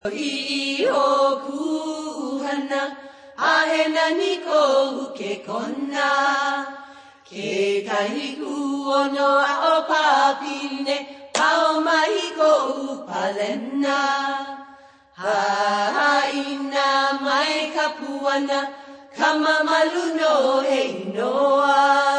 Iho kuhana ahena niko uke kona ke kahiku ono a opapine pao mahiko upalena haina mai kapuana kama maluno hei noa